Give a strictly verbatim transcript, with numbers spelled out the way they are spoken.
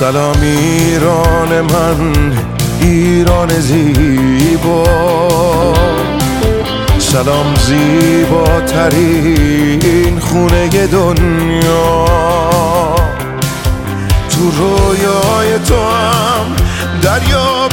سلام ایران من، ایران زیبا، سلام زیباترین خونه دنیا. تو رویای تو هم دریا